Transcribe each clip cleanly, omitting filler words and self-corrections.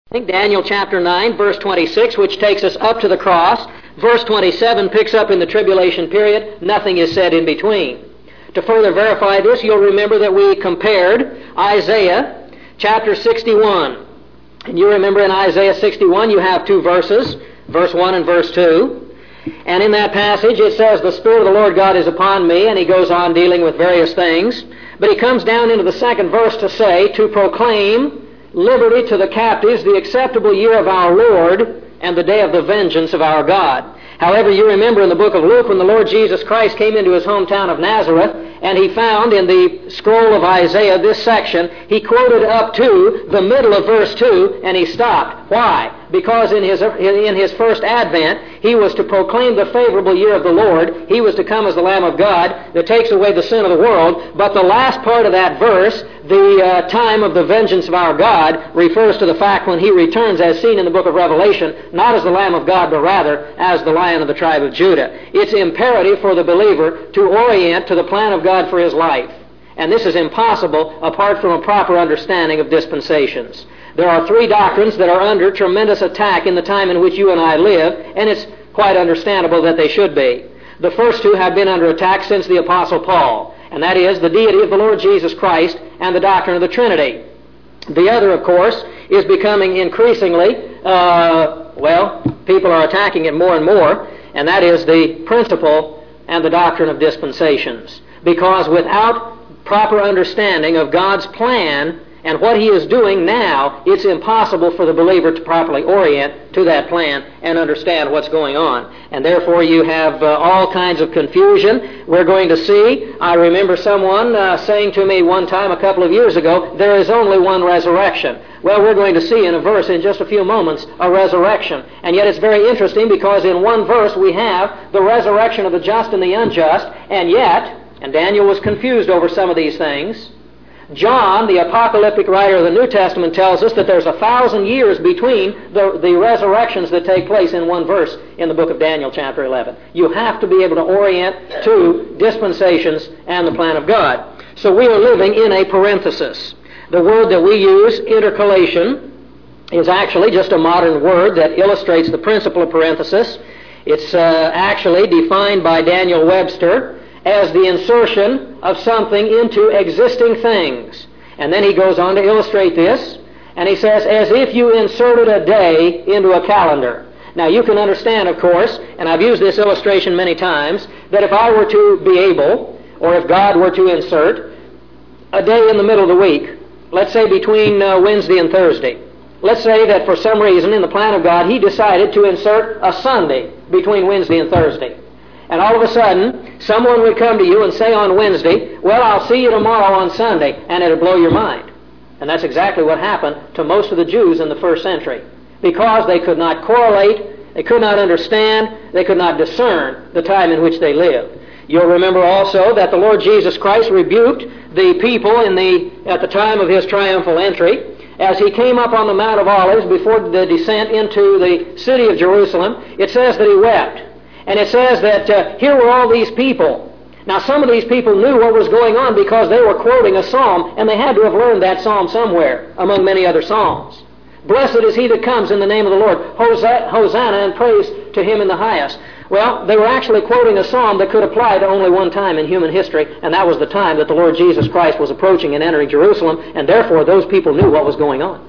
Daniel chapter 9, verse 26, which takes us up to the cross. Verse 27 picks up in the tribulation period. Nothing is said in between. To further verify this, you'll remember that we compared Isaiah chapter 61. And you remember in Isaiah 61 you have two verses, verse 1 and verse 2. And in that passage it says, "The Spirit of the Lord God is upon me," and he goes on dealing with various things. But he comes down into the second verse to say, "To proclaim liberty to the captives, the acceptable year of our Lord, and the day of the vengeance of our God." However, you remember in the book of Luke when the Lord Jesus Christ came into his hometown of Nazareth, and he found in the scroll of Isaiah this section, he quoted up to the middle of verse 2, and he stopped. Why? Because in his first advent, he was to proclaim the favorable year of the Lord. He was to come as the Lamb of God that takes away the sin of the world. But the last part of that verse, the time of the vengeance of our God, refers to the fact when he returns, as seen in the book of Revelation, not as the Lamb of God, but rather as the Lion of the tribe of Judah. It's imperative for the believer to orient to the plan of God for his life. And this is impossible apart from a proper understanding of dispensations. There are three doctrines that are under tremendous attack in the time in which you and I live, and it's quite understandable that they should be. The first two have been under attack since the Apostle Paul, and that is the deity of the Lord Jesus Christ and the doctrine of the Trinity. The other, of course, is becoming increasingly, people are attacking it more and more, and that is the principle and the doctrine of dispensations. Because without proper understanding of God's plan and what he is doing now, it's impossible for the believer to properly orient to that plan and understand what's going on. And therefore you have all kinds of confusion. We're going to see, I remember someone saying to me one time a couple of years ago, there is only one resurrection. Well, we're going to see in a verse in just a few moments a resurrection. And yet it's very interesting because in one verse we have the resurrection of the just and the unjust, and yet, and Daniel was confused over some of these things, John, the apocalyptic writer of the New Testament, tells us that there's 1,000 years between the resurrections that take place in one verse in the book of Daniel chapter 11. You have to be able to orient to dispensations and the plan of God. So we are living in a parenthesis. The word that we use, intercalation, is actually just a modern word that illustrates the principle of parenthesis. It's actually defined by Daniel Webster as the insertion of something into existing things. And then he goes on to illustrate this, and he says, as if you inserted a day into a calendar. Now you can understand, of course, and I've used this illustration many times, that if I were to be able, or if God were to insert a day in the middle of the week, let's say between Wednesday and Thursday. Let's say that for some reason in the plan of God he decided to insert a Sunday between Wednesday and Thursday. And all of a sudden, someone would come to you and say on Wednesday, well, I'll see you tomorrow on Sunday, and it'll blow your mind. And that's exactly what happened to most of the Jews in the first century. Because they could not correlate, they could not understand, they could not discern the time in which they lived. You'll remember also that the Lord Jesus Christ rebuked the people at the time of his triumphal entry. As he came up on the Mount of Olives before the descent into the city of Jerusalem, it says that he wept. And it says that here were all these people. Now some of these people knew what was going on because they were quoting a psalm, and they had to have learned that psalm somewhere among many other psalms. Blessed is he that comes in the name of the Lord. Hosanna, and praise to him in the highest. Well, they were actually quoting a psalm that could apply to only one time in human history, and that was the time that the Lord Jesus Christ was approaching and entering Jerusalem, and therefore those people knew what was going on.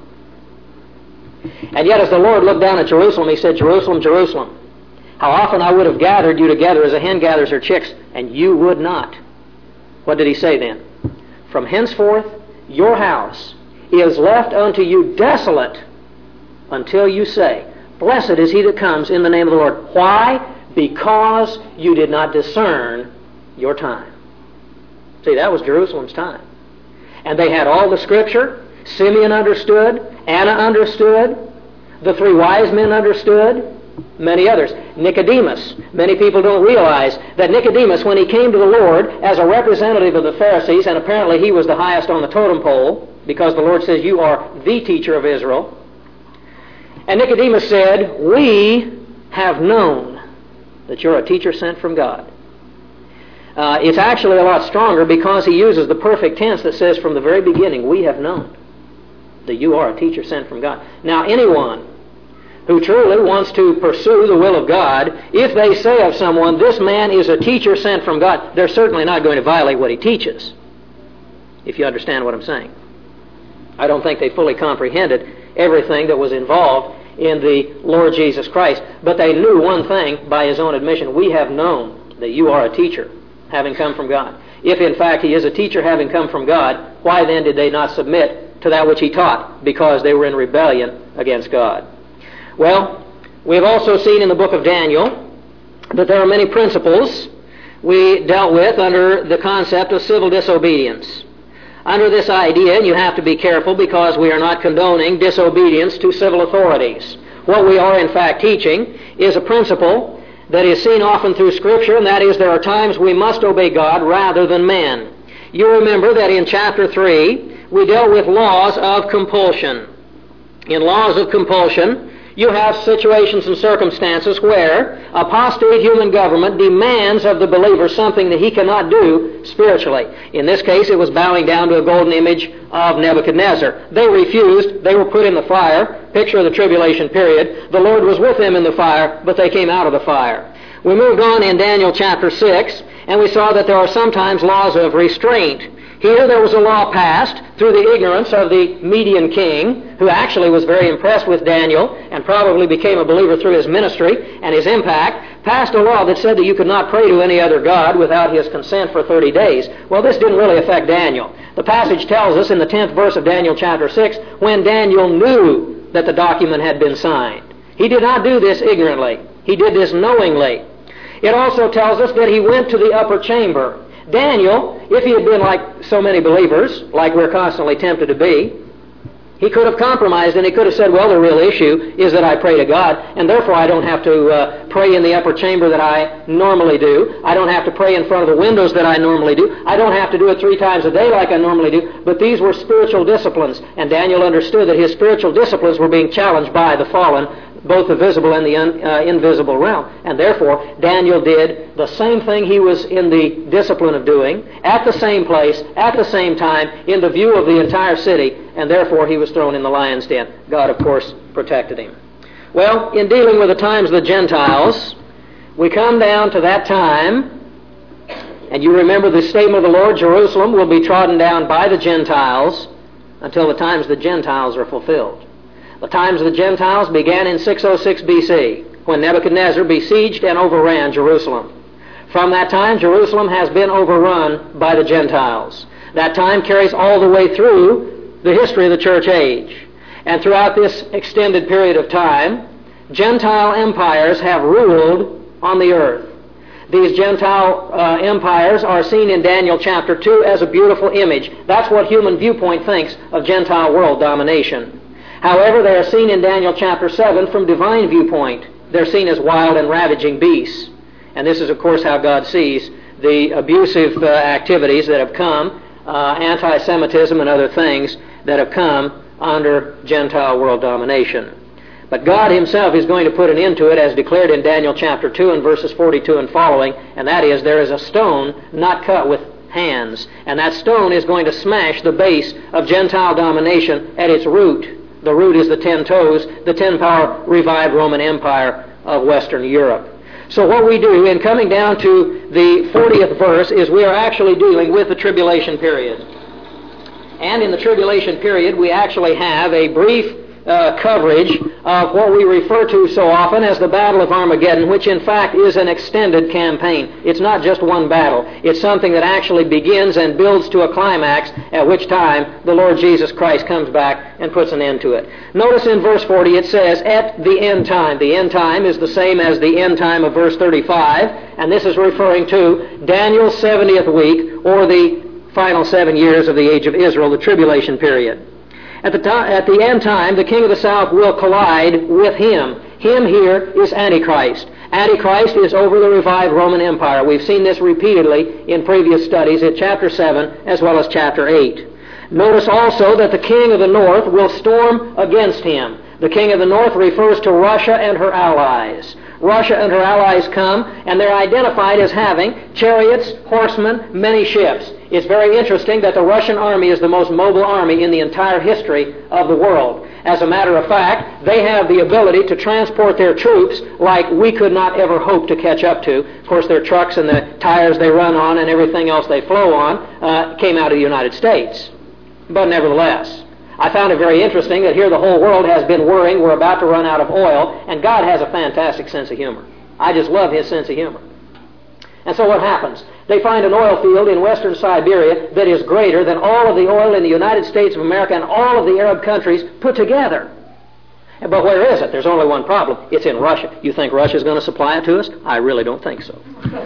And yet as the Lord looked down at Jerusalem, he said, Jerusalem, Jerusalem, how often I would have gathered you together as a hen gathers her chicks, and you would not. What did he say then? From henceforth your house is left unto you desolate until you say, blessed is he that comes in the name of the Lord. Why? Because you did not discern your time. See, that was Jerusalem's time. And they had all the Scripture. Simeon understood. Anna understood. The three wise men understood. Many others. Nicodemus. Many people don't realize that Nicodemus, when he came to the Lord as a representative of the Pharisees, and apparently he was the highest on the totem pole, because the Lord says, you are the teacher of Israel. And Nicodemus said, we have known that you're a teacher sent from God. It's actually a lot stronger because he uses the perfect tense that says from the very beginning, we have known. that you are a teacher sent from God. Now, anyone who truly wants to pursue the will of God, if they say of someone, this man is a teacher sent from God, they're certainly not going to violate what he teaches, if you understand what I'm saying. I don't think they fully comprehended everything that was involved in the Lord Jesus Christ, but they knew one thing by his own admission: we have known that you are a teacher, having come from God. If in fact he is a teacher having come from God, why then did they not submit to that which he taught? Because they were in rebellion against God. Well, we have also seen in the book of Daniel that there are many principles we dealt with under the concept of civil disobedience. Under this idea, and you have to be careful because we are not condoning disobedience to civil authorities. What we are in fact teaching is a principle that is seen often through Scripture, and that is there are times we must obey God rather than men. You remember that in chapter 3 we dealt with laws of compulsion. In laws of compulsion, you have situations and circumstances where apostate human government demands of the believer something that he cannot do spiritually. In this case, it was bowing down to a golden image of Nebuchadnezzar. They refused. They were put in the fire. Picture of the tribulation period. The Lord was with them in the fire, but they came out of the fire. We moved on in Daniel chapter 6, and we saw that there are sometimes laws of restraint. Here there was a law passed through the ignorance of the Median king, who actually was very impressed with Daniel and probably became a believer through his ministry and his impact, passed a law that said that you could not pray to any other god without his consent for 30 days. Well, this didn't really affect Daniel. The passage tells us in the 10th verse of Daniel chapter 6, when Daniel knew that the document had been signed. He did not do this ignorantly. He did this knowingly. It also tells us that he went to the upper chamber. Daniel, if he had been like so many believers, like we're constantly tempted to be, he could have compromised and he could have said, well, the real issue is that I pray to God, and therefore I don't have to pray in the upper chamber that I normally do. I don't have to pray in front of the windows that I normally do. I don't have to do it 3 times a day like I normally do. But these were spiritual disciplines, and Daniel understood that his spiritual disciplines were being challenged by the fallen, both the visible and the invisible realm. And therefore, Daniel did the same thing he was in the discipline of doing, at the same place, at the same time, in the view of the entire city, and therefore he was thrown in the lion's den. God, of course, protected him. Well, in dealing with the times of the Gentiles, we come down to that time, and you remember the statement of the Lord, Jerusalem will be trodden down by the Gentiles until the times of the Gentiles are fulfilled. The times of the Gentiles began in 606 B.C., when Nebuchadnezzar besieged and overran Jerusalem. From that time, Jerusalem has been overrun by the Gentiles. That time carries all the way through the history of the church age. And throughout this extended period of time, Gentile empires have ruled on the earth. These Gentile empires are seen in Daniel chapter 2 as a beautiful image. That's what human viewpoint thinks of Gentile world domination. However, they are seen in Daniel chapter 7 from divine viewpoint. They're seen as wild and ravaging beasts. And this is, of course, how God sees the abusive activities that have come, anti-Semitism and other things that have come under Gentile world domination. But God himself is going to put an end to it, as declared in Daniel chapter 2 and verses 42 and following, and that is, there is a stone not cut with hands, and that stone is going to smash the base of Gentile domination at its root. The root is the 10 toes, the 10-power revived Roman Empire of Western Europe. So what we do in coming down to the 40th verse is we are actually dealing with the tribulation period. And in the tribulation period, we actually have a brief coverage of what we refer to so often as the Battle of Armageddon, which in fact is an extended campaign. It's not just one battle. It's something that actually begins and builds to a climax, at which time the Lord Jesus Christ comes back and puts an end to it. Notice in verse 40 it says, at the end time. The end time is the same as the end time of verse 35, and this is referring to Daniel's 70th week, or the final 7 years of the age of Israel, the tribulation period. At the end time, the king of the south will collide with him. Him here is Antichrist. Antichrist is over the revived Roman Empire. We've seen this repeatedly in previous studies at chapter 7 as well as chapter 8. Notice also that the king of the north will storm against him. The king of the north refers to Russia and her allies. Russia and her allies come, and they're identified as having chariots, horsemen, many ships. It's very interesting that the Russian army is the most mobile army in the entire history of the world. As a matter of fact, they have the ability to transport their troops like we could not ever hope to catch up to. Of course, their trucks and the tires they run on and everything else they flow on came out of the United States. But nevertheless, I found it very interesting that here the whole world has been worrying we're about to run out of oil, and God has a fantastic sense of humor. I just love His sense of humor. And so what happens? They find an oil field in western Siberia that is greater than all of the oil in the United States of America and all of the Arab countries put together. But where is it? There's only one problem. It's in Russia. You think Russia's going to supply it to us? I really don't think so.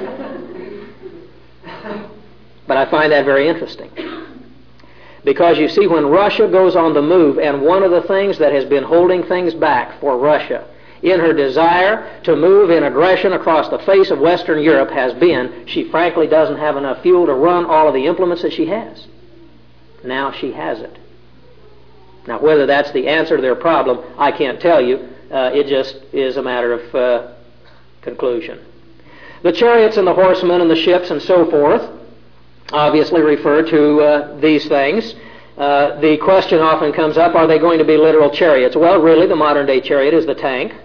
But I find that very interesting. Because you see, when Russia goes on the move, and one of the things that has been holding things back for Russia in her desire to move in aggression across the face of Western Europe has been she frankly doesn't have enough fuel to run all of the implements that she has. Now she has it. Now whether that's the answer to their problem, I can't tell you. It just is a matter of conclusion. The chariots and the horsemen and the ships and so forth obviously refer to these things. The question often comes up, are they going to be literal chariots? Well, really, the modern day chariot is the tank.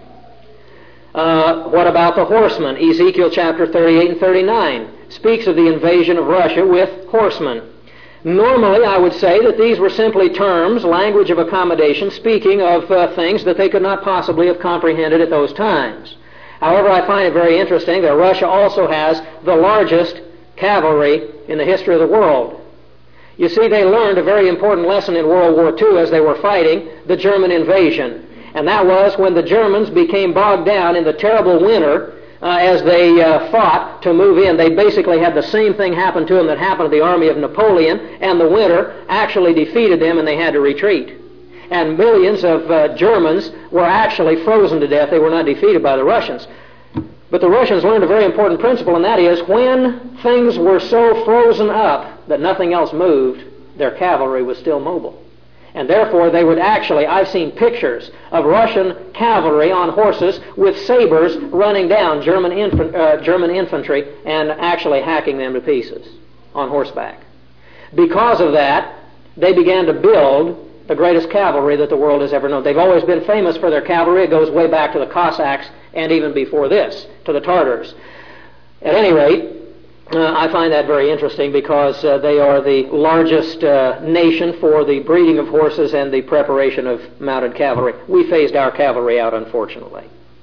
What about the horsemen? Ezekiel chapter 38 and 39 speaks of the invasion of Russia with horsemen. Normally, I would say that these were simply terms, language of accommodation, speaking of things that they could not possibly have comprehended at those times. However, I find it very interesting that Russia also has the largest cavalry in the history of the world. You see, they learned a very important lesson in World War II as they were fighting the German invasion. And that was when the Germans became bogged down in the terrible winter as they fought to move in. They basically had the same thing happen to them that happened to the army of Napoleon, and the winter actually defeated them and they had to retreat. And millions of Germans were actually frozen to death. They were not defeated by the Russians. But the Russians learned a very important principle, and that is when things were so frozen up that nothing else moved, their cavalry was still mobile. And therefore they would actually, I've seen pictures of Russian cavalry on horses with sabers running down German infantry and actually hacking them to pieces on horseback. Because of that, they began to build the greatest cavalry that the world has ever known. They've always been famous for their cavalry. It goes way back to the Cossacks and even before this, to the Tartars. At any rate, I find that very interesting because they are the largest nation for the breeding of horses and the preparation of mounted cavalry. We phased our cavalry out, unfortunately.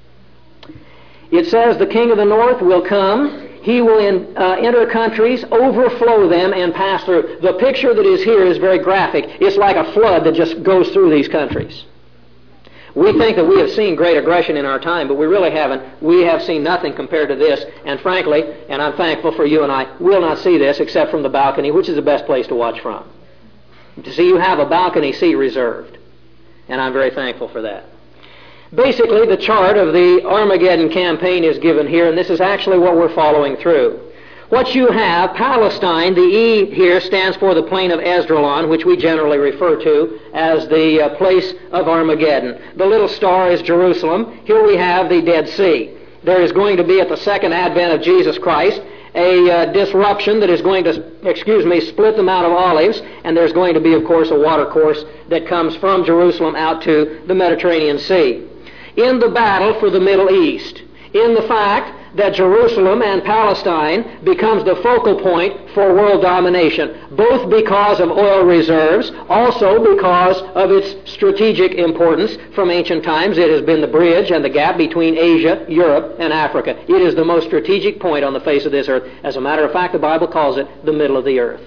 It says the king of the north will come. He will enter countries, overflow them, and pass through. The picture that is here is very graphic. It's like a flood that just goes through these countries. We think that we have seen great aggression in our time, but we really haven't. We have seen nothing compared to this, and frankly, and I'm thankful for you and I, will not see this except from the balcony, which is the best place to watch from. To see you have a balcony seat reserved, and I'm very thankful for that. Basically, the chart of the Armageddon campaign is given here, and this is actually what we're following through. What you have, Palestine, the E here stands for the plain of Esdraelon, which we generally refer to as the place of Armageddon. The little star is Jerusalem. Here we have the Dead Sea. There is going to be, at the second advent of Jesus Christ, a disruption that is going to, split the Mount of Olives, and there's going to be, of course, a water course that comes from Jerusalem out to the Mediterranean Sea. In the battle for the Middle East, in the fact that Jerusalem and Palestine becomes the focal point for world domination, both because of oil reserves, also because of its strategic importance. From ancient times, it has been the bridge and the gap between Asia, Europe, and Africa. It is the most strategic point on the face of this earth. As a matter of fact, the Bible calls it the middle of the earth,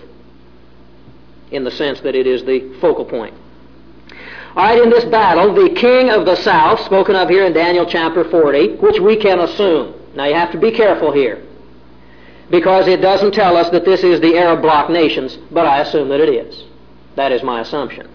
in the sense that it is the focal point. All right, in this battle, the king of the south, spoken of here in Daniel chapter 40, which we can assume. Now you have to be careful here, because it doesn't tell us that this is the Arab bloc nations, but I assume that it is. That is my assumption.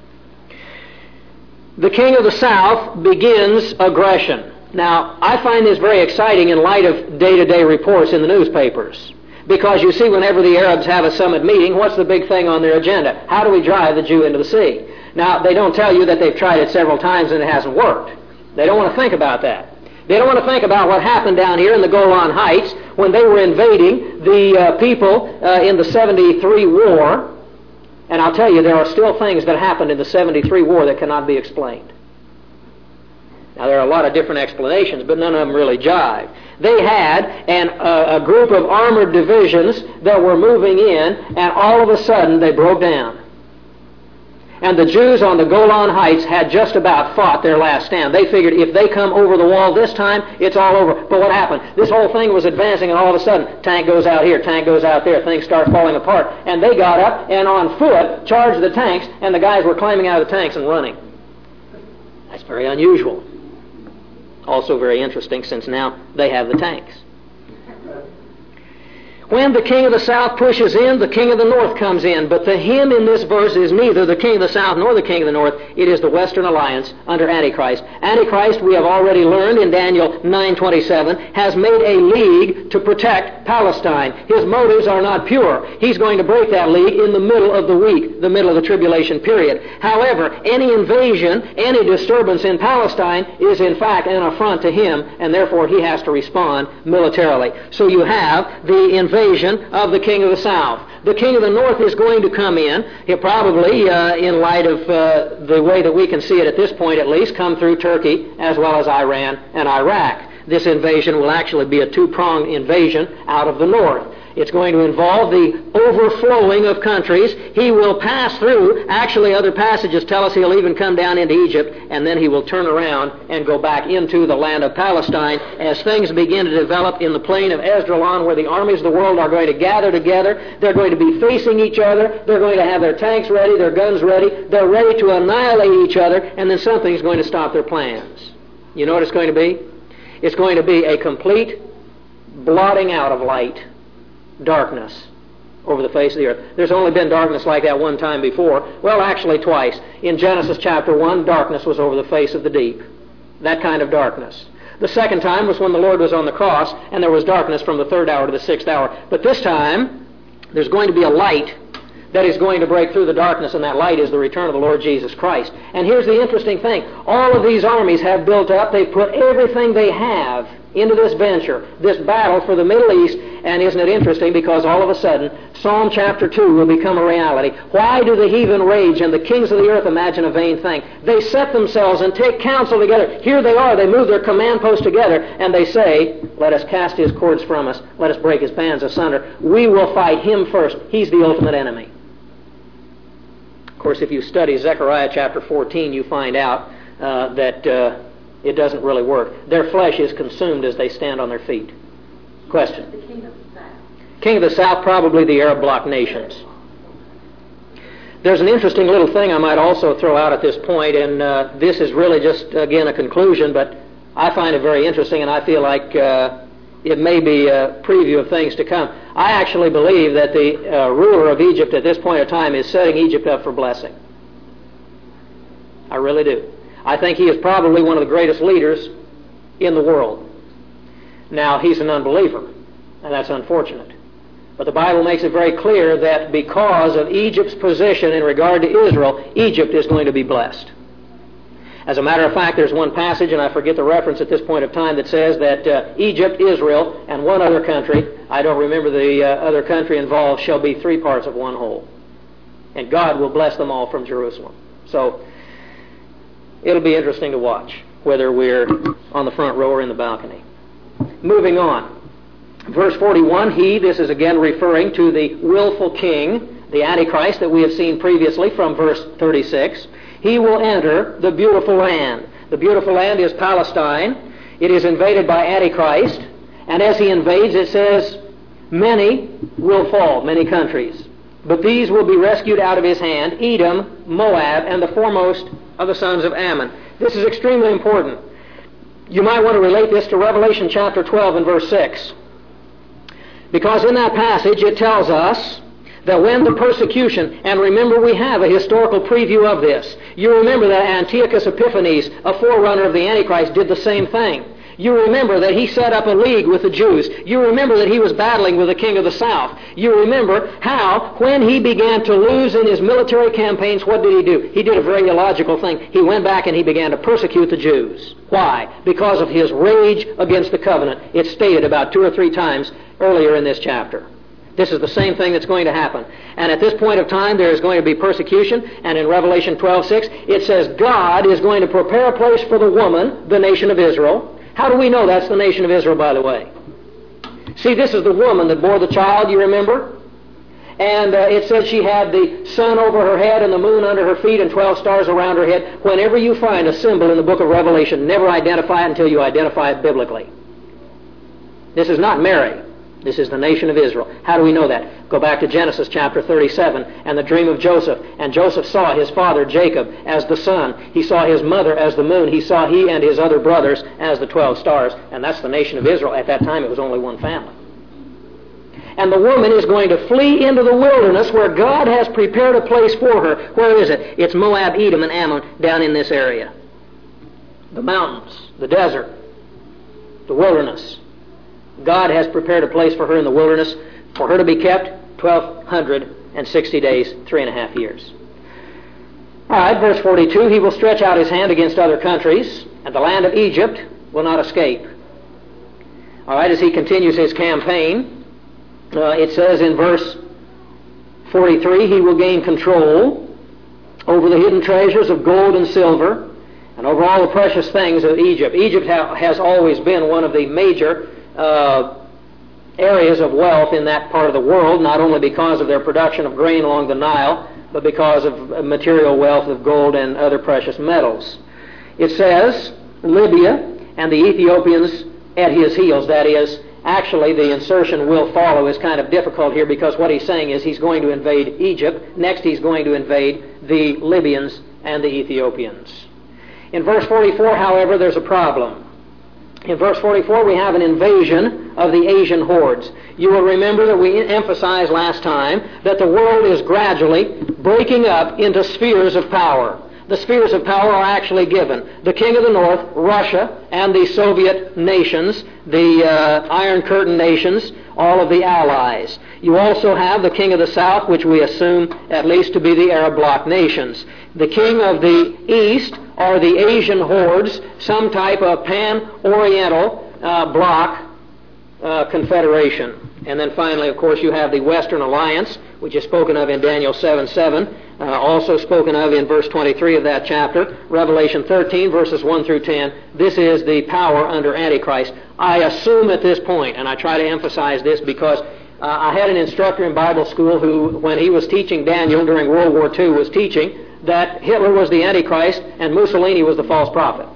The king of the south begins aggression. Now, I find this very exciting in light of day-to-day reports in the newspapers. Because you see, whenever the Arabs have a summit meeting, what's the big thing on their agenda? How do we drive the Jew into the sea? Now, they don't tell you that they've tried it several times and it hasn't worked. They don't want to think about that. They don't want to think about what happened down here in the Golan Heights when they were invading the people in the 73 war. And I'll tell you, there are still things that happened in the 73 war that cannot be explained. Now, there are a lot of different explanations, but none of them really jive. They had a group of armored divisions that were moving in, and all of a sudden they broke down. And the Jews on the Golan Heights had just about fought their last stand. They figured if they come over the wall this time, it's all over. But what happened? This whole thing was advancing, and all of a sudden, tank goes out here, tank goes out there, things start falling apart. And they got up and on foot charged the tanks, and the guys were climbing out of the tanks and running. That's very unusual. Also very interesting, since now they have the tanks. When the king of the south pushes in, the king of the north comes in. But the him in this verse is neither the king of the south nor the king of the north. It is the Western alliance under Antichrist. Antichrist, we have already learned in Daniel 9:27, has made a league to protect Palestine. His motives are not pure. He's going to break that league in the middle of the week, the middle of the tribulation period. However, any invasion, any disturbance in Palestine is in fact an affront to him, and therefore he has to respond militarily. So you have the invasion of the king of the south. The king of the north is going to come in. He'll probably, in light of the way that we can see it at this point at least, come through Turkey as well as Iran and Iraq. This invasion will actually be a two-pronged invasion out of the north. It's going to involve the overflowing of countries. He will pass through. Actually, other passages tell us he'll even come down into Egypt, and then he will turn around and go back into the land of Palestine as things begin to develop in the plain of Esdraelon, where the armies of the world are going to gather together. They're going to be facing each other. They're going to have their tanks ready, their guns ready. They're ready to annihilate each other, and then something's going to stop their plans. You know what it's going to be? It's going to be a complete blotting out of light. Darkness over the face of the earth. There's only been darkness like that one time before. Well, actually twice. In Genesis chapter 1, darkness was over the face of the deep. That kind of darkness. The second time was when the Lord was on the cross, and there was darkness from the 3rd hour to the 6th hour. But this time, there's going to be a light that is going to break through the darkness, and that light is the return of the Lord Jesus Christ. And here's the interesting thing. All of these armies have built up. They've put everything they have into this venture, this battle for the Middle East. And isn't it interesting? Because all of a sudden, Psalm chapter 2 will become a reality. Why do the heathen rage and the kings of the earth imagine a vain thing? They set themselves and take counsel together. Here they are. They move their command posts together, and they say, let us cast his cords from us. Let us break his bands asunder. We will fight him first. He's the ultimate enemy. Of course, if you study Zechariah chapter 14, you find out that it doesn't really work. Their flesh is consumed as they stand on their feet. Question. The king of the south. King of the south, probably the Arab bloc nations. There's an interesting little thing I might also throw out at this point, and this is really just, again, a conclusion, but I find it very interesting, and I feel like it may be a preview of things to come. I actually believe that the ruler of Egypt at this point in time is setting Egypt up for blessing. I really do. I think he is probably one of the greatest leaders in the world. Now, he's an unbeliever, and that's unfortunate. But the Bible makes it very clear that because of Egypt's position in regard to Israel, Egypt is going to be blessed. As a matter of fact, there's one passage, and I forget the reference at this point of time, that says that Egypt, Israel, and one other country, I don't remember the other country involved, shall be 3 parts of one whole. And God will bless them all from Jerusalem. So, it'll be interesting to watch, whether we're on the front row or in the balcony. Moving on. Verse 41, this is again referring to the willful king, the Antichrist that we have seen previously from verse 36. He will enter the beautiful land. The beautiful land is Palestine. It is invaded by Antichrist. And as he invades, it says, many will fall, many countries. But these will be rescued out of his hand, Edom, Moab, and the foremost of the sons of Ammon. This is extremely important. You might want to relate this to Revelation chapter 12 and verse 6. Because in that passage it tells us that when the persecution, and remember we have a historical preview of this. You remember that Antiochus Epiphanes, a forerunner of the Antichrist, did the same thing. You remember that he set up a league with the Jews. You remember that he was battling with the king of the south. You remember how, when he began to lose in his military campaigns, what did he do? He did a very illogical thing. He went back and he began to persecute the Jews. Why? Because of his rage against the covenant. It's stated about 2 or 3 times earlier in this chapter. This is the same thing that's going to happen. And at this point of time, there is going to be persecution. And in Revelation 12:6, it says God is going to prepare a place for the woman, the nation of Israel. How do we know that's the nation of Israel, by the way? See, this is the woman that bore the child, you remember? And it said she had the sun over her head and the moon under her feet and 12 stars around her head. Whenever you find a symbol in the book of Revelation, never identify it until you identify it biblically. This is not Mary. This is the nation of Israel. How do we know that? Go back to Genesis chapter 37 and the dream of Joseph. And Joseph saw his father Jacob as the sun. He saw his mother as the moon. He saw he and his other brothers as the 12 stars. And that's the nation of Israel. At that time it was only one family. And the woman is going to flee into the wilderness where God has prepared a place for her. Where is it? It's Moab, Edom, and Ammon down in this area. The mountains, the desert, the wilderness. God has prepared a place for her in the wilderness for her to be kept 1,260 days, 3.5 years. All right, verse 42, he will stretch out his hand against other countries, and the land of Egypt will not escape. All right, as he continues his campaign, it says in verse 43, he will gain control over the hidden treasures of gold and silver, and over all the precious things of Egypt. Egypt has always been one of the major areas of wealth in that part of the world, not only because of their production of grain along the Nile, but because of material wealth of gold and other precious metals. It says, Libya and the Ethiopians at his heels. That is, actually the insertion will follow is kind of difficult here because what he's saying is he's going to invade Egypt. Next he's going to invade the Libyans and the Ethiopians. In verse 44, however, there's a problem. In verse 44, we have an invasion of the Asian hordes. You will remember that we emphasized last time that the world is gradually breaking up into spheres of power. The spheres of power are actually given. The King of the North, Russia, and the Soviet nations, the Iron Curtain nations, all of the allies. You also have the King of the South, which we assume at least to be the Arab bloc nations. The King of the East are the Asian hordes, some type of pan-Oriental bloc confederation. And then finally, of course, you have the Western Alliance, which is spoken of in Daniel 7:7, also spoken of in verse 23 of that chapter. Revelation 13, verses 1 through 10. This is the power under Antichrist. I assume at this point, and I try to emphasize this because I had an instructor in Bible school who, when he was teaching Daniel during World War II, was teaching that Hitler was the Antichrist and Mussolini was the false prophet.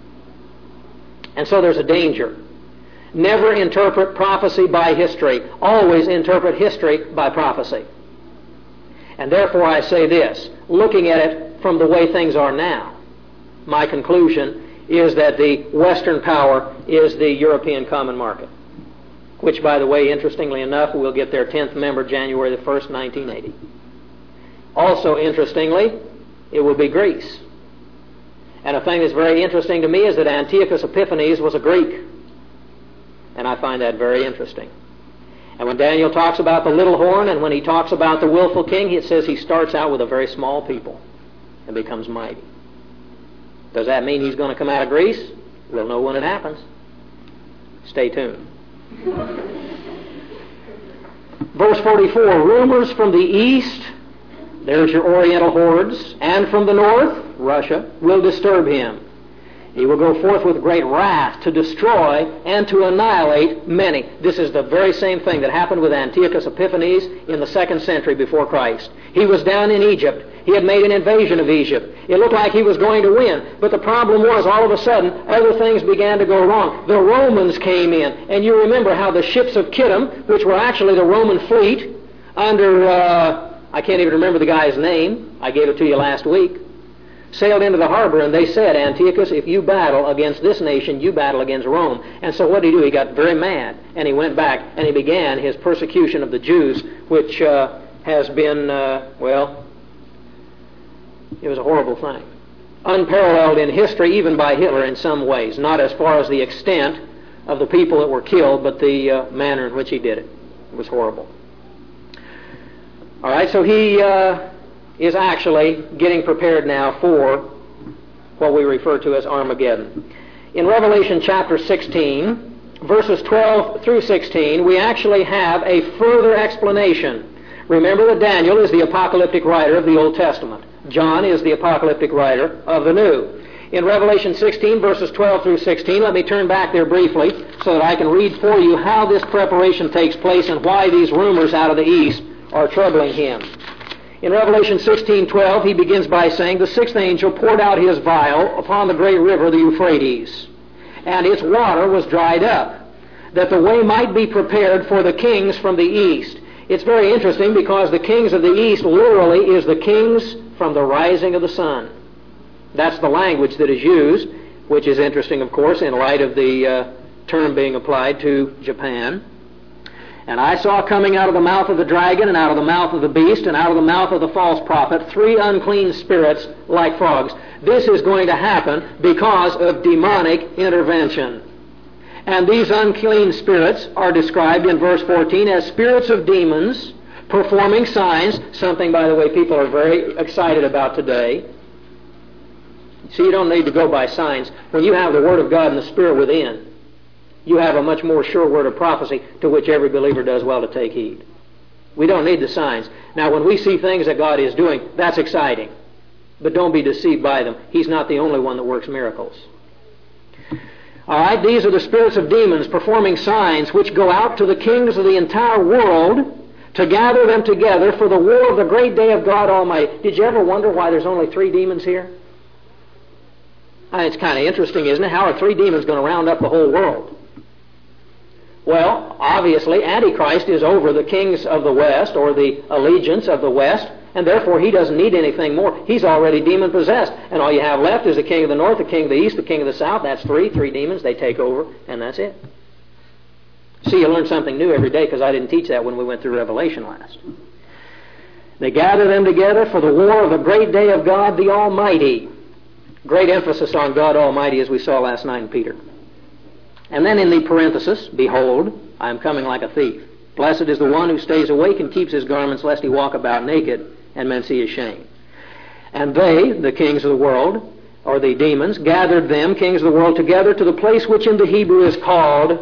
And so there's a danger. Never interpret prophecy by history. Always interpret history by prophecy. And therefore I say this, looking at it from the way things are now, my conclusion is that the Western power is the European Common Market, which, by the way, interestingly enough, will get their 10th member January the 1st, 1980. Also, interestingly, it will be Greece. And a thing that's very interesting to me is that Antiochus Epiphanes was a Greek. And I find that very interesting. And when Daniel talks about the little horn and when he talks about the willful king, it says he starts out with a very small people and becomes mighty. Does that mean he's going to come out of Greece? We'll know when it happens. Stay tuned. Verse 44, rumors from the east, there's your Oriental hordes, and from the north, Russia, will disturb him. He will go forth with great wrath to destroy and to annihilate many. This is the very same thing that happened with Antiochus Epiphanes in the 2nd century before Christ. He was down in Egypt. He had made an invasion of Egypt. It looked like he was going to win. But the problem was, all of a sudden, other things began to go wrong. The Romans came in. And you remember how the ships of Kittim, which were actually the Roman fleet, under, I can't even remember the guy's name. I gave it to you last week. Sailed into the harbor, and they said, Antiochus, if you battle against this nation, you battle against Rome. And so what did he do? He got very mad, and he went back, and he began his persecution of the Jews, which has been, it was a horrible thing. unparalleled in history, even by Hitler in some ways. Not as far as the extent of the people that were killed, but the manner in which he did it. It was horrible. All right, so he is actually getting prepared now for what we refer to as Armageddon. In Revelation chapter 16, verses 12 through 16, we actually have a further explanation. Remember that Daniel is the apocalyptic writer of the Old Testament. John is the apocalyptic writer of the New. In Revelation 16, verses 12 through 16, let me turn back there briefly so that I can read for you how this preparation takes place and why these rumors out of the east are troubling him. In Revelation 16:12, he begins by saying, "The sixth angel poured out his vial upon the great river, the Euphrates, and its water was dried up, that the way might be prepared for the kings from the east." It's very interesting because the kings of the east literally is the kings from the rising of the sun. That's the language that is used, which is interesting, of course, in light of the term being applied to Japan. "And I saw coming out of the mouth of the dragon, and out of the mouth of the beast, and out of the mouth of the false prophet, 3 unclean spirits like frogs." This is going to happen because of demonic intervention. And these unclean spirits are described in verse 14 as spirits of demons performing signs, something, by the way, people are very excited about today. So you don't need to go by signs. When you have the Word of God and the Spirit within, you have a much more sure word of prophecy to which every believer does well to take heed. We don't need the signs. Now, when we see things that God is doing, that's exciting. But don't be deceived by them. He's not the only one that works miracles. All right, these are the spirits of demons performing signs which go out to the kings of the entire world to gather them together for the war of the great day of God Almighty. Did you ever wonder why there's only 3 demons here? It's kind of interesting, isn't it? How are 3 demons going to round up the whole world? Well, obviously, Antichrist is over the kings of the West, or the allegiance of the West, and therefore he doesn't need anything more. He's already demon-possessed, and all you have left is the king of the north, the king of the east, the king of the south. That's 3 demons. They take over, and that's it. See, you learn something new every day, because I didn't teach that when we went through Revelation last. They gather them together for the war of the great day of God the Almighty. Great emphasis on God Almighty, as we saw last night in Peter. And then in the parenthesis, "Behold, I am coming like a thief. Blessed is the one who stays awake and keeps his garments, lest he walk about naked, and men see his shame." And they, the kings of the world, or the demons, gathered them, kings of the world, together to the place which in the Hebrew is called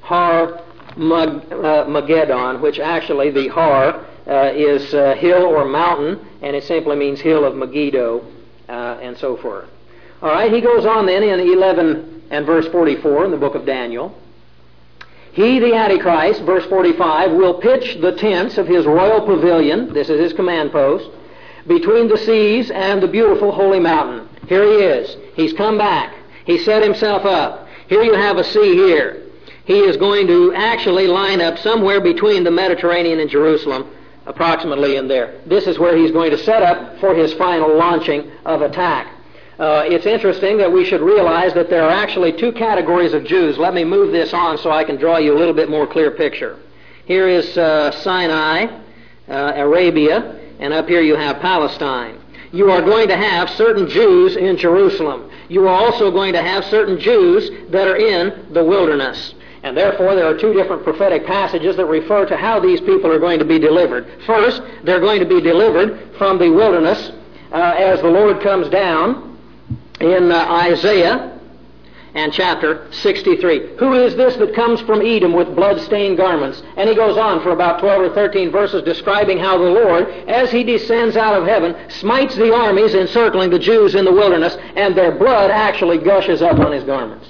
Har-Mageddon, which actually the Har is hill or mountain, and it simply means hill of Megiddo, and so forth. All right, he goes on then in 11 and verse 44 in the book of Daniel. "He, the Antichrist," verse 45, "will pitch the tents of his royal pavilion," this is his command post, "between the seas and the beautiful holy mountain." Here he is. He's come back. He set himself up. Here you have a sea here. He is going to actually line up somewhere between the Mediterranean and Jerusalem, approximately in there. This is where he's going to set up for his final launching of attack. It's interesting that we should realize that there are actually 2 categories of Jews. Let me move this on so I can draw you a little bit more clear picture. Here is Sinai, Arabia, and up here you have Palestine. You are going to have certain Jews in Jerusalem. You are also going to have certain Jews that are in the wilderness. And therefore there are 2 different prophetic passages that refer to how these people are going to be delivered. First, they're going to be delivered from the wilderness as the Lord comes down in Isaiah and chapter 63. "Who is this that comes from Edom with blood-stained garments?" And he goes on for about 12 or 13 verses describing how the Lord, as he descends out of heaven, smites the armies encircling the Jews in the wilderness, and their blood actually gushes up on his garments.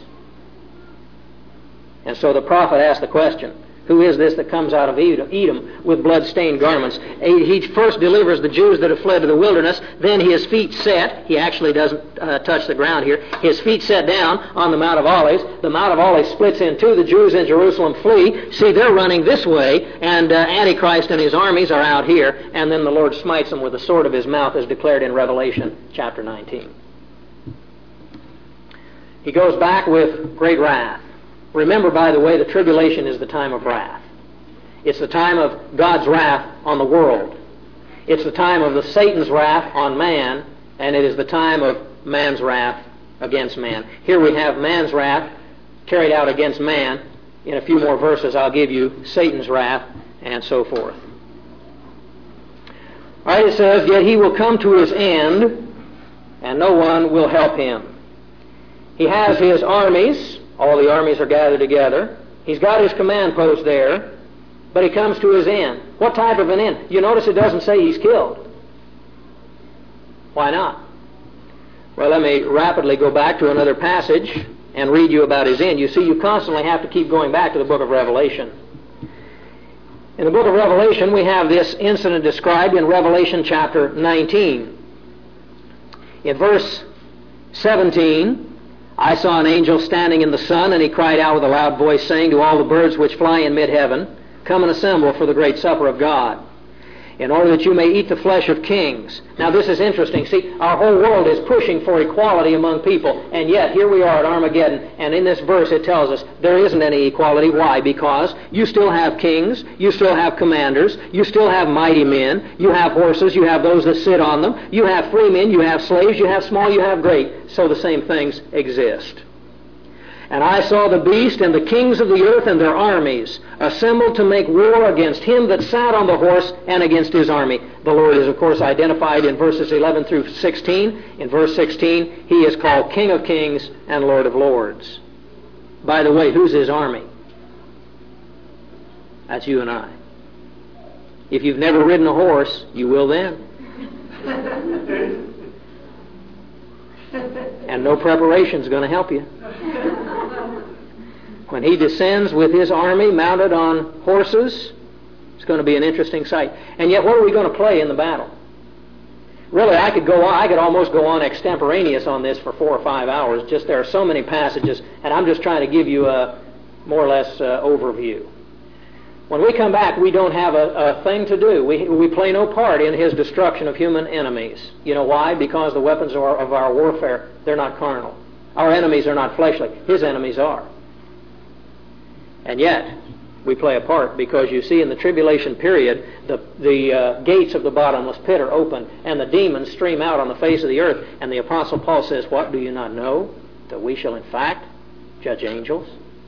And so the prophet asked the question, who is this that comes out of Edom with blood-stained garments? He first delivers the Jews that have fled to the wilderness, then his feet set, he actually doesn't touch the ground here, his feet set down on the Mount of Olives. The Mount of Olives splits in 2, the Jews in Jerusalem flee. See, they're running this way, and Antichrist and his armies are out here, and then the Lord smites them with the sword of his mouth, as declared in Revelation chapter 19. He goes back with great wrath. Remember, by the way, the tribulation is the time of wrath. It's the time of God's wrath on the world. It's the time of the Satan's wrath on man, and it is the time of man's wrath against man. Here we have man's wrath carried out against man. In a few more verses I'll give you Satan's wrath and so forth. All right, it says, "Yet he will come to his end, and no one will help him." He has his armies. All the armies are gathered together. He's got his command post there, but he comes to his end. What type of an end? You notice it doesn't say he's killed. Why not? Well, let me rapidly go back to another passage and read you about his end. You see, you constantly have to keep going back to the book of Revelation. In the book of Revelation, we have this incident described in Revelation chapter 19. In verse 17, "I saw an angel standing in the sun, and he cried out with a loud voice, saying to all the birds which fly in mid-heaven, Come and assemble for the great supper of God, in order that you may eat the flesh of kings." Now this is interesting. See, our whole world is pushing for equality among people, and yet here we are at Armageddon, and in this verse it tells us there isn't any equality. Why? Because you still have kings, you still have commanders, you still have mighty men, you have horses, you have those that sit on them, you have free men, you have slaves, you have small, you have great. So the same things exist. "And I saw the beast and the kings of the earth and their armies assembled to make war against him that sat on the horse and against his army." The Lord is, of course, identified in verses 11 through 16. In verse 16, he is called King of Kings and Lord of Lords. By the way, who's his army? That's you and I. If you've never ridden a horse, you will then. And no preparation is going to help you. When he descends with his army mounted on horses, it's going to be an interesting sight. And yet, what are we going to play in the battle? Really, I could almost go on extemporaneous on this for 4 or 5 hours. Just there are so many passages, and I'm just trying to give you a more or less overview. When we come back, we don't have a thing to do. We play no part in his destruction of human enemies. You know why? Because the weapons of our warfare, they're not carnal. Our enemies are not fleshly. His enemies are. And yet, we play a part because you see in the tribulation period, the gates of the bottomless pit are open and the demons stream out on the face of the earth. And the Apostle Paul says, "What, do you not know that we shall in fact judge angels?"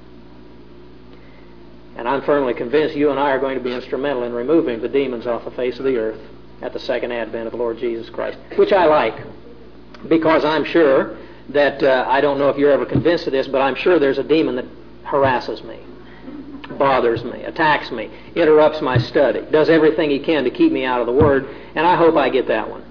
And I'm firmly convinced you and I are going to be instrumental in removing the demons off the face of the earth at the second advent of the Lord Jesus Christ, which I like, because I'm sure that, I don't know if you're ever convinced of this, but I'm sure there's a demon that harasses me, bothers me, attacks me, interrupts my study, does everything he can to keep me out of the Word, and I hope I get that one.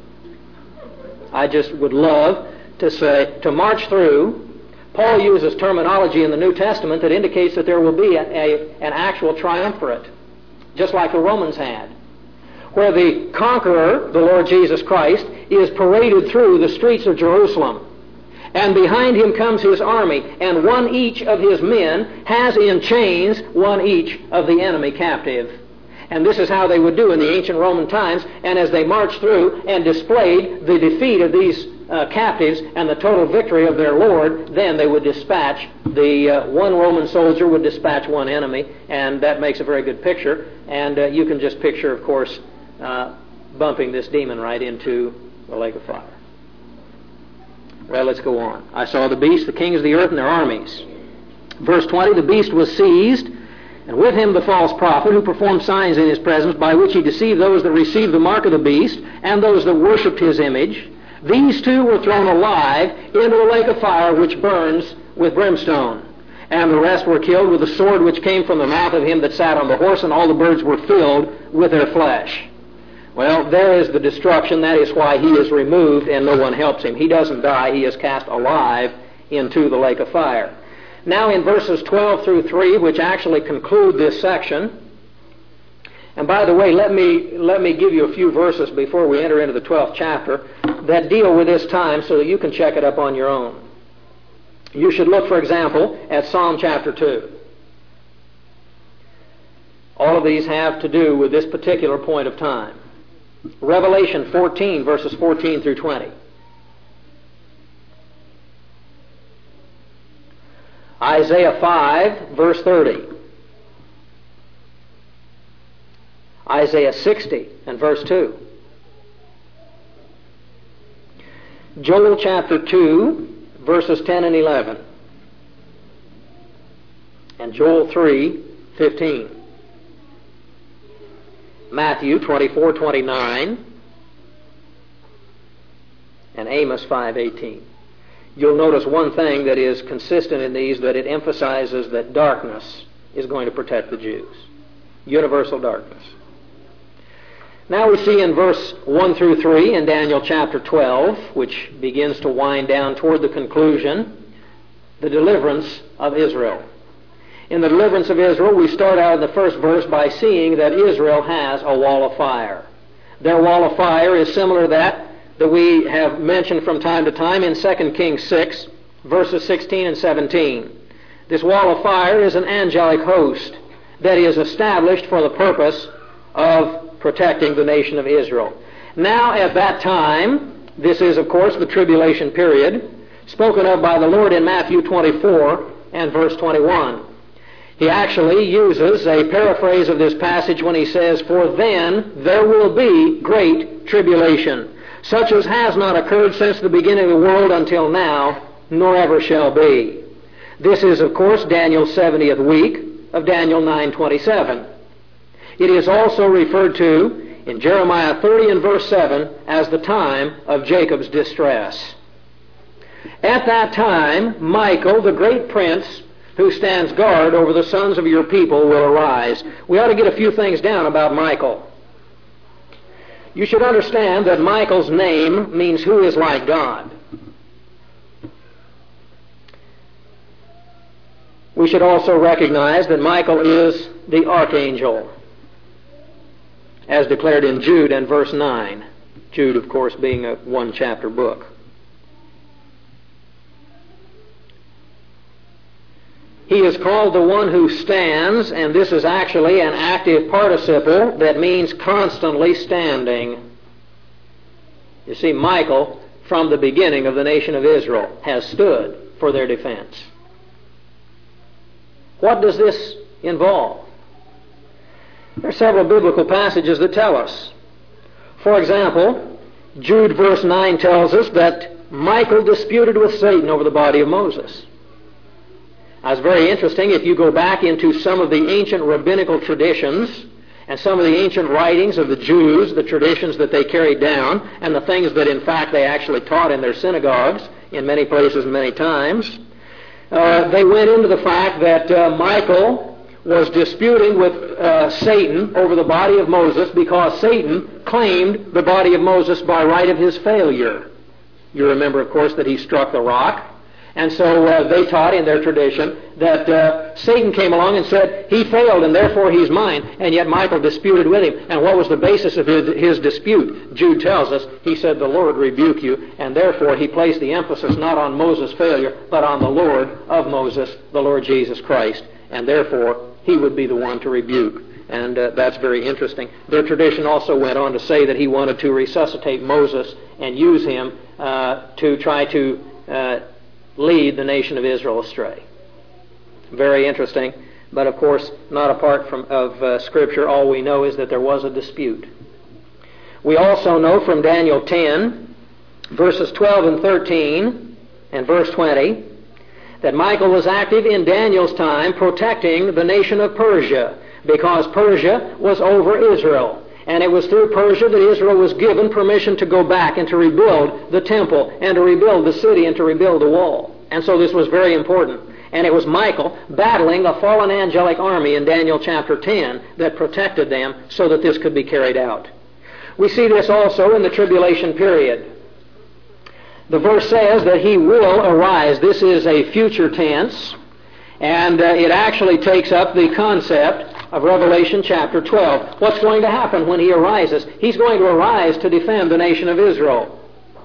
I just would love to march through. Paul uses terminology in the New Testament that indicates that there will be an actual triumvirate, just like the Romans had, where the conqueror, the Lord Jesus Christ, is paraded through the streets of Jerusalem. And behind him comes his army, and one each of his men has in chains one each of the enemy captive. And this is how they would do in the ancient Roman times, and as they marched through and displayed the defeat of these captives and the total victory of their Lord, then they would dispatch, one Roman soldier would dispatch one enemy, and that makes a very good picture. And you can just picture, of course, bumping this demon right into the lake of fire. Well, let's go on. "I saw the beast, the kings of the earth, and their armies." Verse 20, "The beast was seized, and with him the false prophet, who performed signs in his presence, by which he deceived those that received the mark of the beast, and those that worshipped his image. These two were thrown alive into the lake of fire, which burns with brimstone. And the rest were killed with the sword which came from the mouth of him that sat on the horse, and all the birds were filled with their flesh." Well, there is the destruction. That is why he is removed and no one helps him. He doesn't die. He is cast alive into the lake of fire. Now in verses 12 through 3, which actually conclude this section, and by the way, let me give you a few verses before we enter into the 12th chapter that deal with this time so that you can check it up on your own. You should look, for example, at Psalm chapter 2. All of these have to do with this particular point of time. Revelation 14, verses 14 through 20. Isaiah 5, verse 30. Isaiah 60 and verse 2. Joel chapter 2, verses 10 and 11. And Joel 3:15. Matthew 24:29. And Amos 5:18. You'll notice one thing that is consistent in these, that it emphasizes that darkness is going to protect the Jews. Universal darkness. Now we see in verse 1 through 3 in Daniel chapter 12, which begins to wind down toward the conclusion, the deliverance of Israel. In the deliverance of Israel, we start out in the first verse by seeing that Israel has a wall of fire. Their wall of fire is similar to that we have mentioned from time to time in 2 Kings 6, verses 16 and 17. This wall of fire is an angelic host that is established for the purpose of protecting the nation of Israel. Now, at that time, this is, of course, the tribulation period, spoken of by the Lord in Matthew 24 and verse 21. He actually uses a paraphrase of this passage when he says, "For then there will be great tribulation, such as has not occurred since the beginning of the world until now, nor ever shall be." This is, of course, Daniel's 70th week of Daniel 9:27. It is also referred to in Jeremiah 30 and verse 7 as the time of Jacob's distress. At that time, Michael, the great prince who stands guard over the sons of your people, will arise. We ought to get a few things down about Michael. You should understand that Michael's name means who is like God. We should also recognize that Michael is the archangel, as declared in Jude and verse 9. Jude, of course, being a one-chapter book. He is called the one who stands, and this is actually an active participle that means constantly standing. You see, Michael, from the beginning of the nation of Israel, has stood for their defense. What does this involve? There are several biblical passages that tell us. For example, Jude verse 9 tells us that Michael disputed with Satan over the body of Moses. Now, it's very interesting if you go back into some of the ancient rabbinical traditions and some of the ancient writings of the Jews, the traditions that they carried down, and the things that in fact they actually taught in their synagogues in many places and many times. They went into the fact that Michael was disputing with Satan over the body of Moses because Satan claimed the body of Moses by right of his failure. You remember, of course, that he struck the rock. And so they taught in their tradition that Satan came along and said, he failed and therefore he's mine. And yet Michael disputed with him. And what was the basis of his dispute? Jude tells us, he said, "The Lord rebuke you." And therefore he placed the emphasis not on Moses' failure, but on the Lord of Moses, the Lord Jesus Christ. And therefore he would be the one to rebuke. And that's very interesting. Their tradition also went on to say that he wanted to resuscitate Moses and use him to try to lead the nation of Israel astray. Very interesting, but of course not apart from Scripture. All we know is that there was a dispute. We also know from Daniel 10, verses 12 and 13, and verse 20, that Michael was active in Daniel's time protecting the nation of Persia, because Persia was over Israel. And it was through Persia that Israel was given permission to go back and to rebuild the temple and to rebuild the city and to rebuild the wall. And so this was very important. And it was Michael battling the fallen angelic army in Daniel chapter 10 that protected them so that this could be carried out. We see this also in the tribulation period. The verse says that he will arise. This is a future tense, and it actually takes up the concept of Revelation chapter 12. What's going to happen when he arises? He's going to arise to defend the nation of Israel.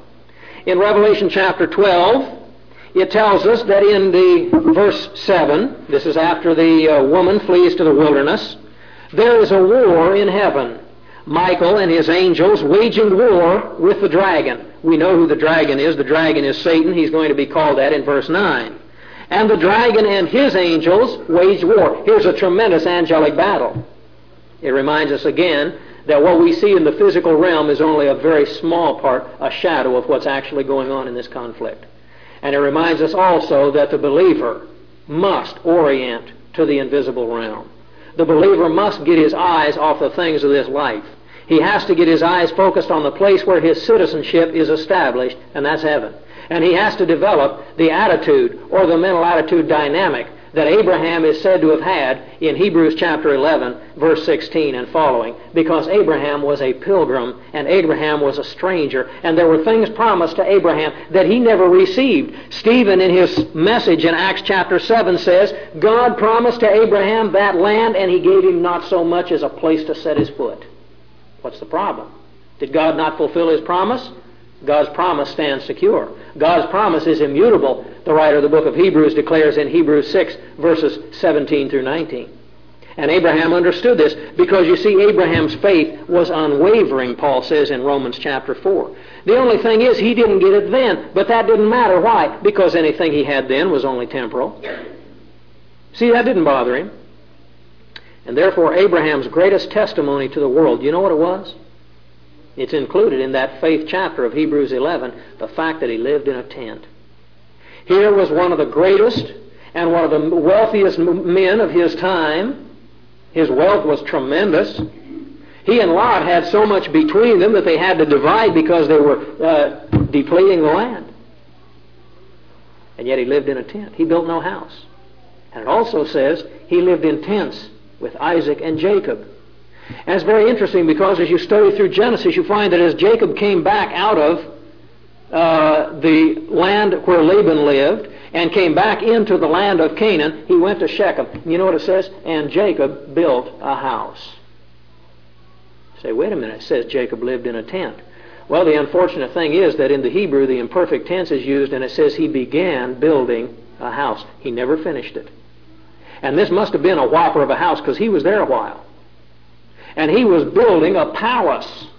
In Revelation chapter 12, it tells us that in the verse 7, this is after the woman flees to the wilderness, there is a war in heaven. Michael and his angels waging war with the dragon. We know who the dragon is. The dragon is Satan. He's going to be called that in verse 9. And the dragon and his angels waged war. Here's a tremendous angelic battle. It reminds us again that what we see in the physical realm is only a very small part, a shadow of what's actually going on in this conflict. And it reminds us also that the believer must orient to the invisible realm. The believer must get his eyes off the things of this life. He has to get his eyes focused on the place where his citizenship is established, and that's heaven. And he has to develop the attitude or the mental attitude dynamic that Abraham is said to have had in Hebrews chapter 11, verse 16 and following, because Abraham was a pilgrim and Abraham was a stranger, and there were things promised to Abraham that he never received. Stephen, in his message in Acts chapter 7, says, God promised to Abraham that land, and he gave him not so much as a place to set his foot. What's the problem? Did God not fulfill his promise? God's promise stands secure. God's promise is immutable, the writer of the book of Hebrews declares in Hebrews 6, verses 17 through 19. And Abraham understood this because, you see, Abraham's faith was unwavering, Paul says in Romans chapter 4. The only thing is he didn't get it then, but that didn't matter. Why? Because anything he had then was only temporal. See, that didn't bother him. And therefore, Abraham's greatest testimony to the world, you know what it was? It's included in that faith chapter of Hebrews 11, the fact that he lived in a tent. Here was one of the greatest and one of the wealthiest men of his time. His wealth was tremendous. He and Lot had so much between them that they had to divide because they were depleting the land. And yet he lived in a tent. He built no house. And it also says he lived in tents with Isaac and Jacob. And it's very interesting because as you study through Genesis, you find that as Jacob came back out of the land where Laban lived and came back into the land of Canaan, he went to Shechem. You know what it says? And Jacob built a house. You say, wait a minute, it says Jacob lived in a tent. Well, the unfortunate thing is that in the Hebrew, the imperfect tense is used, and it says he began building a house. He never finished it. And this must have been a whopper of a house because he was there a while. And he was building a palace.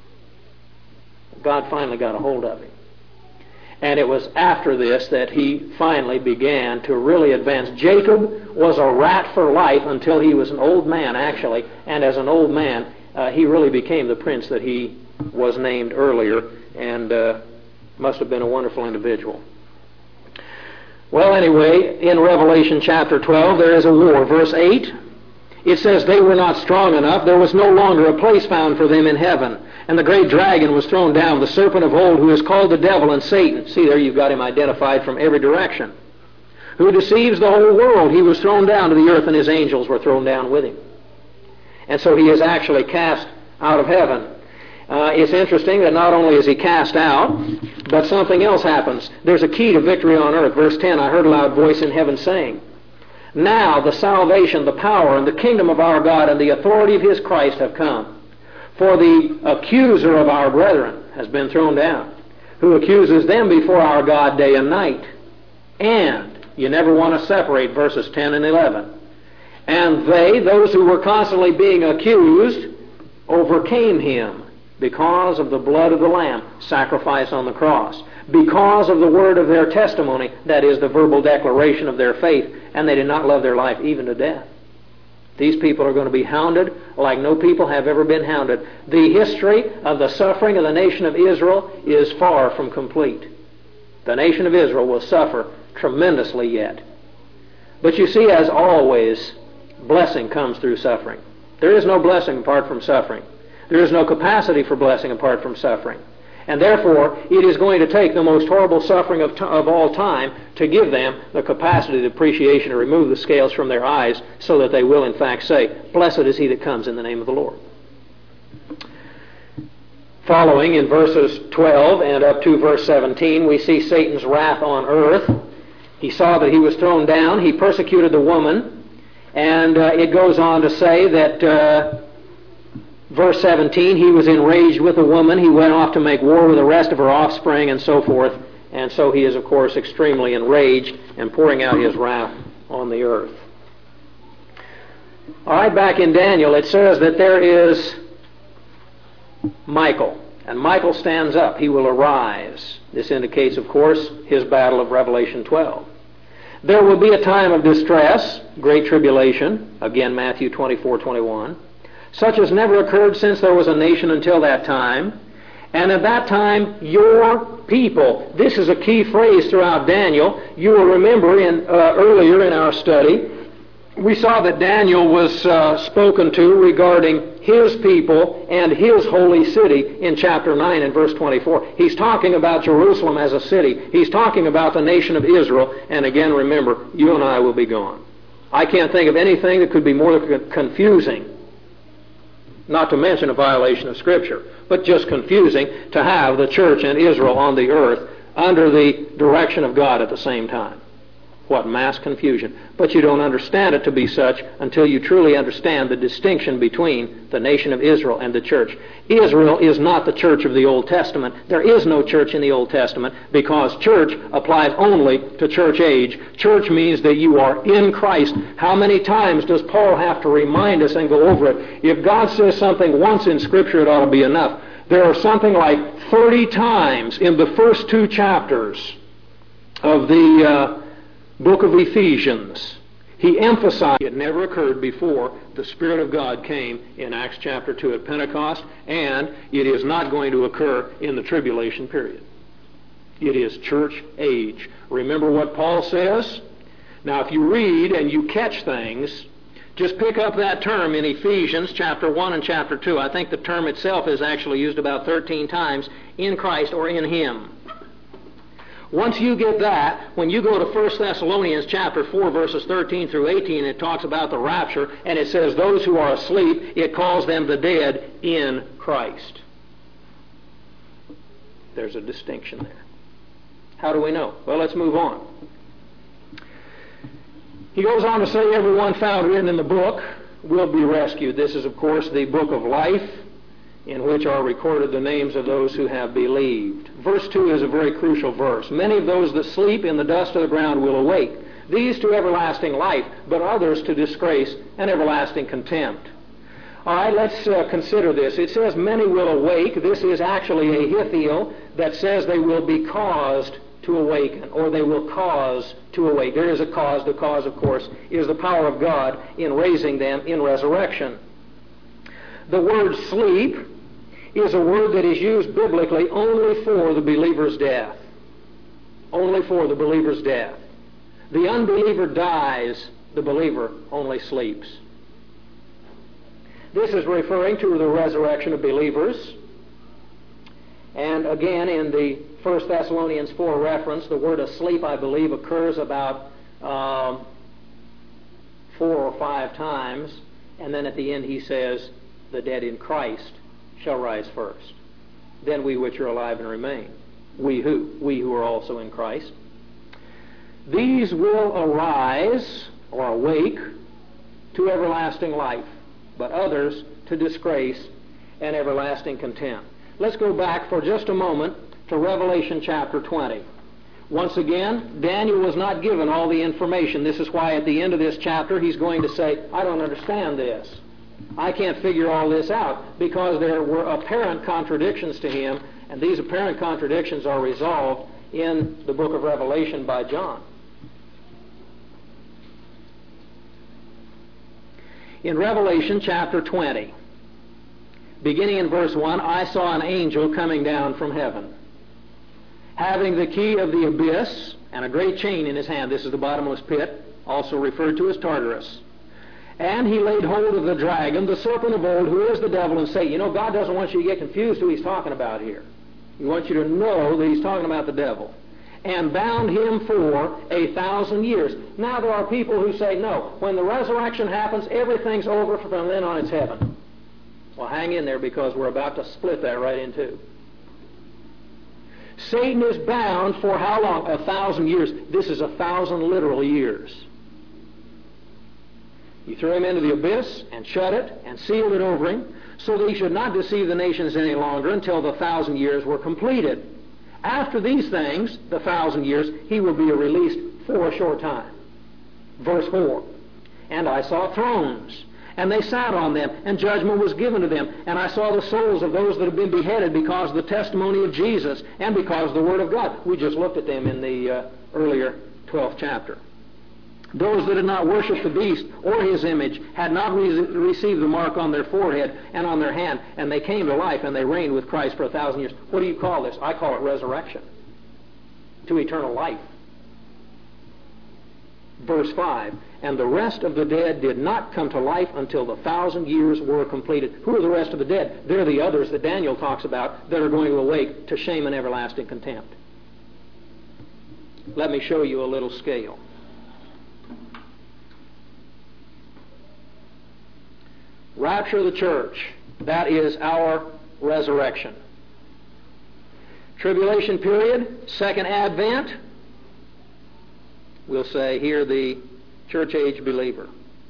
God finally got a hold of him. And it was after this that he finally began to really advance. Jacob was a rat for life until he was an old man, actually. And as an old man, he really became the prince that he was named earlier, and must have been a wonderful individual. Well, anyway, in Revelation chapter 12, there is a war. Verse 8. It says, they were not strong enough. There was no longer a place found for them in heaven. And the great dragon was thrown down, the serpent of old, who is called the devil and Satan. See there, you've got him identified from every direction. Who deceives the whole world. He was thrown down to the earth, and his angels were thrown down with him. And so he is actually cast out of heaven. It's interesting that not only is he cast out, but something else happens. There's a key to victory on earth. Verse 10, I heard a loud voice in heaven saying, now the salvation, the power, and the kingdom of our God and the authority of his Christ have come. For the accuser of our brethren has been thrown down, who accuses them before our God day and night. And you never want to separate verses 10 and 11. And they, those who were constantly being accused, overcame him because of the blood of the Lamb, sacrificed on the cross. Because of the word of their testimony, that is, the verbal declaration of their faith, and they did not love their life even to death. These people are going to be hounded like no people have ever been hounded. The history of the suffering of the nation of Israel is far from complete. The nation of Israel will suffer tremendously yet. But you see, as always, blessing comes through suffering. There is no blessing apart from suffering. There is no capacity for blessing apart from suffering. And therefore, it is going to take the most horrible suffering of all time to give them the capacity, the appreciation to remove the scales from their eyes so that they will in fact say, blessed is he that comes in the name of the Lord. Following in verses 12 and up to verse 17, we see Satan's wrath on earth. He saw that he was thrown down. He persecuted the woman. And it goes on to say that... Verse 17, he was enraged with the woman. He went off to make war with the rest of her offspring and so forth. And so he is, of course, extremely enraged and pouring out his wrath on the earth. All right, back in Daniel, it says that there is Michael. And Michael stands up. He will arise. This indicates, of course, his battle of Revelation 12. There will be a time of distress, great tribulation. Again, Matthew 24:21. such as never occurred since there was a nation until that time. And at that time, your people. This is a key phrase throughout Daniel. You will remember earlier in our study, we saw that Daniel was spoken to regarding his people and his holy city in chapter 9 and verse 24. He's talking about Jerusalem as a city. He's talking about the nation of Israel. And again, remember, you and I will be gone. I can't think of anything that could be more confusing, not to mention a violation of Scripture, but just confusing to have the church and Israel on the earth under the direction of God at the same time. What mass confusion. But you don't understand it to be such until you truly understand the distinction between the nation of Israel and the church. Israel is not the church of the Old Testament. There is no church in the Old Testament because church applies only to church age. Church means that you are in Christ. How many times does Paul have to remind us and go over it? If God says something once in Scripture, it ought to be enough. There are something like 30 times in the first 2 chapters of the book of Ephesians. He emphasized it never occurred before the Spirit of God came in Acts chapter 2 at Pentecost, and it is not going to occur in the tribulation period. It is church age. Remember what Paul says? Now, if you read and you catch things, just pick up that term in Ephesians chapter 1 and chapter 2. I think the term itself is actually used about 13 times, in Christ or in Him. Once you get that, when you go to 1 Thessalonians chapter 4, verses 13 through 18, it talks about the rapture, and it says those who are asleep, it calls them the dead in Christ. There's a distinction there. How do we know? Well, let's move on. He goes on to say, everyone found written in the book will be rescued. This is, of course, the book of life, in which are recorded the names of those who have believed. Verse 2 is a very crucial verse. Many of those that sleep in the dust of the ground will awake, these to everlasting life, but others to disgrace and everlasting contempt. All right, let's consider this. It says many will awake. This is actually a hithiel that says they will be caused to awaken, or they will cause to awake. There is a cause. The cause, of course, is the power of God in raising them in resurrection. The word sleep is a word that is used biblically only for the believer's death. Only for the believer's death. The unbeliever dies, the believer only sleeps. This is referring to the resurrection of believers. And again, in the 1 Thessalonians 4 reference, the word asleep, I believe, occurs about 4 or 5 times. And then at the end he says, the dead in Christ shall rise first. Then we which are alive and remain. We who? We who are also in Christ. These will arise or awake to everlasting life, but others to disgrace and everlasting contempt. Let's go back for just a moment to Revelation chapter 20. Once again, Daniel was not given all the information. This is why at the end of this chapter he's going to say, I don't understand this. I can't figure all this out, because there were apparent contradictions to him, and these apparent contradictions are resolved in the book of Revelation by John. In Revelation chapter 20, beginning in verse 1, I saw an angel coming down from heaven, having the key of the abyss and a great chain in his hand. This is the bottomless pit, also referred to as Tartarus. And he laid hold of the dragon, the serpent of old, who is the devil and Satan. You know, God doesn't want you to get confused who he's talking about here. He wants you to know that he's talking about the devil. And bound him for 1,000 years. Now there are people who say, no, when the resurrection happens, everything's over from then on, it's heaven. Well, hang in there, because we're about to split that right in two. Satan is bound for how long? 1,000 years. This is 1,000 literal years. You threw him into the abyss and shut it and sealed it over him so that he should not deceive the nations any longer until the 1,000 years were completed. After these things, the 1,000 years, he will be released for a short time. Verse 4, and I saw thrones, and they sat on them, and judgment was given to them. And I saw the souls of those that have been beheaded because of the testimony of Jesus and because of the Word of God. We just looked at them in the earlier 12th chapter. Those that had not worshipped the beast or his image had not received the mark on their forehead and on their hand, and they came to life and they reigned with Christ for 1,000 years. What do you call this? I call it resurrection to eternal life. Verse 5, and the rest of the dead did not come to life until the 1,000 years were completed. Who are the rest of the dead? They're the others that Daniel talks about that are going to awake to shame and everlasting contempt. Let me show you a little scale. Rapture of the church, that is our resurrection. Tribulation period, second advent, we'll say here the church age believer.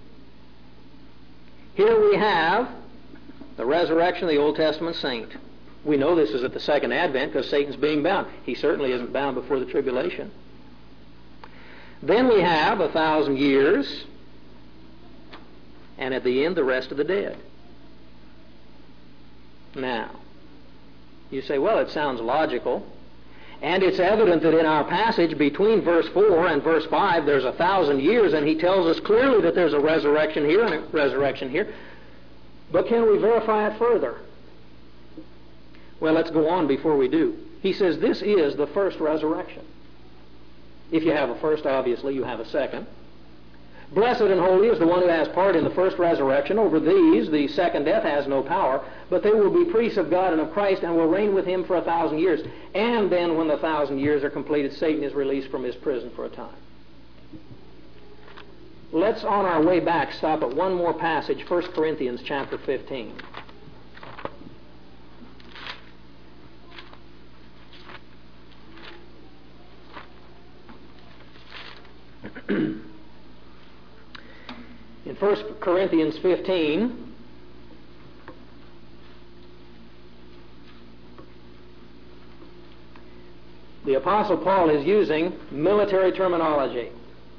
Here we have the resurrection of the Old Testament saint. We know this is at the second advent because Satan's being bound. He certainly isn't bound before the tribulation. Then we have 1,000 years, and at the end, the rest of the dead. Now, you say, well, it sounds logical. And it's evident that in our passage between verse 4 and verse 5, there's 1,000 years, and he tells us clearly that there's a resurrection here and a resurrection here. But can we verify it further? Well, let's go on before we do. He says this is the first resurrection. If you have a first, obviously, you have a second. Blessed and holy is the one who has part in the first resurrection. Over these, the second death has no power, but they will be priests of God and of Christ and will reign with him for 1,000 years. And then when the 1,000 years are completed, Satan is released from his prison for a time. Let's, on our way back, stop at one more passage, 1 Corinthians chapter 15. In 1 Corinthians 15, the Apostle Paul is using military terminology.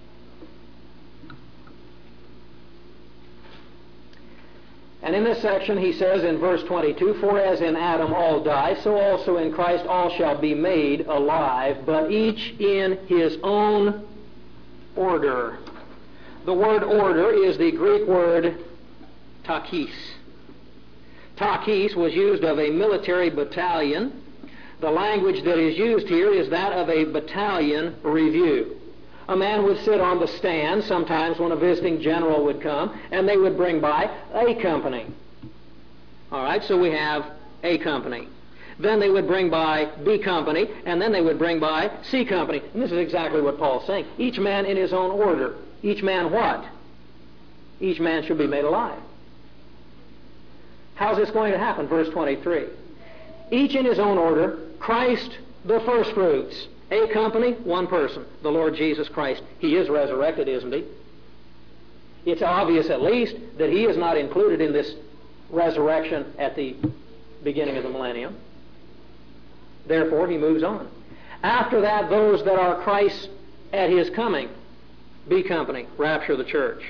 And in this section he says in verse 22, for as in Adam all die, so also in Christ all shall be made alive, but each in his own order. The word order is the Greek word takis. Takis was used of a military battalion. The language that is used here is that of a battalion review. A man would sit on the stand sometimes when a visiting general would come, and they would bring by A company. All right, so we have A company. Then they would bring by B company, and then they would bring by C company. And this is exactly what Paul's saying. Each man in his own order. Each man what? Each man should be made alive. How's this going to happen? Verse 23. Each in his own order, Christ the first fruits. A company, one person, the Lord Jesus Christ. He is resurrected, isn't he? It's obvious at least that he is not included in this resurrection at the beginning of the millennium. Therefore, he moves on. After that, those that are Christ at his coming. B company, rapture of the church.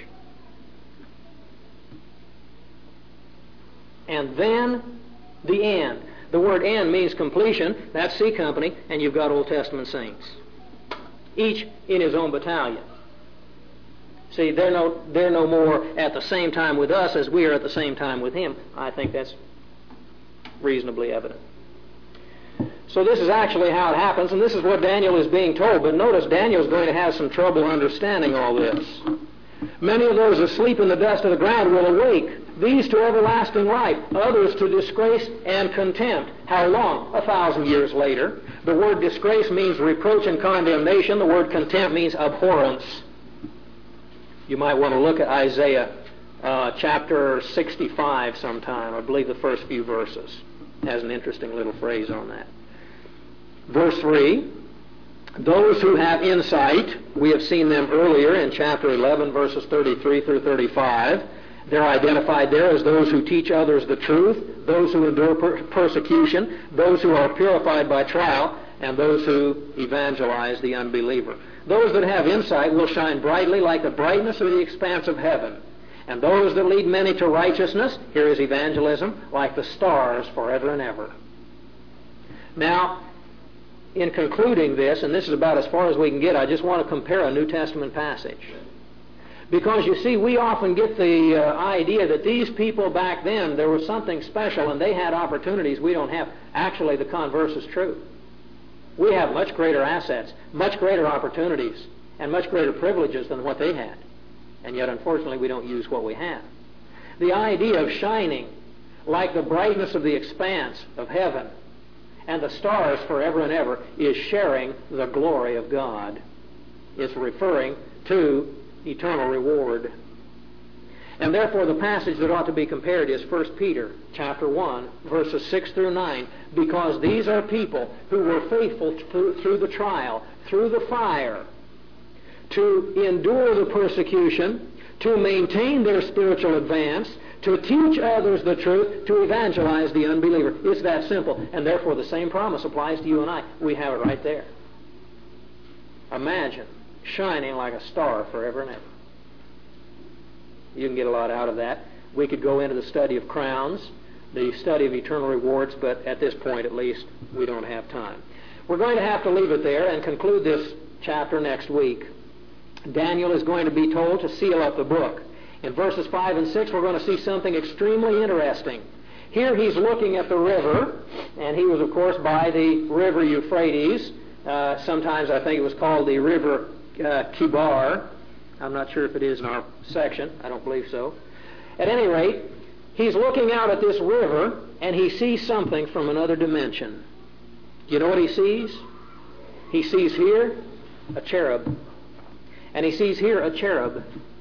And then the end. The word end means completion. That's C company, and you've got Old Testament saints. Each in his own battalion. See, they're no more at the same time with us as we are at the same time with him. I think that's reasonably evident. So this is actually how it happens, and this is what Daniel is being told. But notice Daniel's going to have some trouble understanding all this. Many of those asleep in the dust of the ground will awake, these to everlasting life, others to disgrace and contempt. How long? 1,000 years later. The word disgrace means reproach and condemnation. The word contempt means abhorrence. You might want to look at Isaiah chapter 65 sometime. I believe the first few verses. It has an interesting little phrase on that. Verse 3, those who have insight, we have seen them earlier in chapter 11, verses 33 through 35. They're identified there as those who teach others the truth, those who endure persecution, those who are purified by trial, and those who evangelize the unbeliever. Those that have insight will shine brightly like the brightness of the expanse of heaven. And those that lead many to righteousness, here is evangelism, like the stars forever and ever. Now, in concluding this, and this is about as far as we can get, I just want to compare a New Testament passage. Because you see, we often get the idea that these people back then, there was something special and they had opportunities we don't have. Actually, the converse is true. We have much greater assets, much greater opportunities, and much greater privileges than what they had. And yet, unfortunately, we don't use what we have. The idea of shining like the brightness of the expanse of heaven and the stars forever and ever is sharing the glory of God. It's referring to eternal reward. And therefore the passage that ought to be compared is 1 Peter chapter 1, verses 6 through 9, because these are people who were faithful through the trial, through the fire, to endure the persecution, to maintain their spiritual advance, to teach others the truth, to evangelize the unbeliever. It's that simple. And therefore the same promise applies to you and I. We have it right there. Imagine shining like a star forever and ever. You can get a lot out of that. We could go into the study of crowns, the study of eternal rewards, but at this point at least we don't have time. We're going to have to leave it there and conclude this chapter next week. Daniel is going to be told to seal up the book. In verses 5 and 6 we're going to see something extremely interesting. Here he's looking at the river, and he was of course by the river Euphrates. Sometimes I think it was called the river Kibar. I'm not sure if it is in our section. I don't believe so. At any rate, he's looking out at this river, and he sees something from another dimension. You know what he sees? He sees here a cherub. And he sees here a cherub.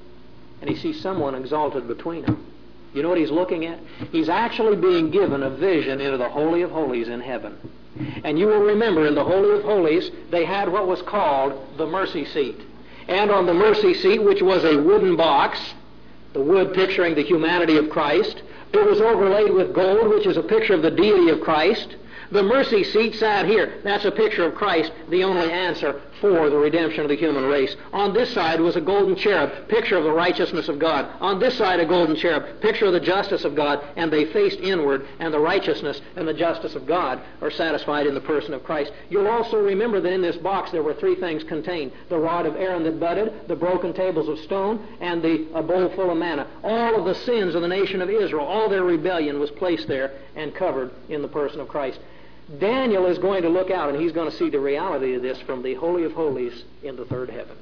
And he sees someone exalted between them. You know what he's looking at? He's actually being given a vision into the Holy of Holies in heaven. And you will remember in the Holy of Holies, they had what was called the mercy seat. And on the mercy seat, which was a wooden box, the wood picturing the humanity of Christ, it was overlaid with gold, which is a picture of the deity of Christ. The mercy seat sat here. That's a picture of Christ, the only answer for the redemption of the human race. On this side was a golden cherub, picture of the righteousness of God. On this side, a golden cherub, picture of the justice of God. And they faced inward, and the righteousness and the justice of God are satisfied in the person of Christ. You'll also remember that in this box there were three things contained: the rod of Aaron that budded, the broken tables of stone, and a bowl full of manna. All of the sins of the nation of Israel, all their rebellion was placed there and covered in the person of Christ. Daniel is going to look out, and he's going to see the reality of this from the Holy of Holies in the third heaven.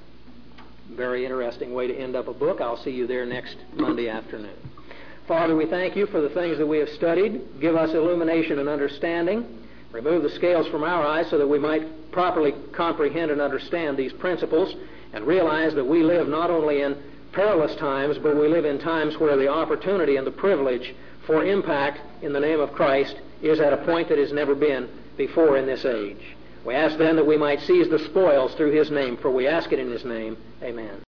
Very interesting way to end up a book. I'll see you there next Monday afternoon. Father, we thank you for the things that we have studied. Give us illumination and understanding. Remove the scales from our eyes so that we might properly comprehend and understand these principles and realize that we live not only in perilous times, but we live in times where the opportunity and the privilege for impact in the name of Christ is at a point that has never been before in this age. We ask then that we might seize the spoils through his name, for we ask it in his name. Amen.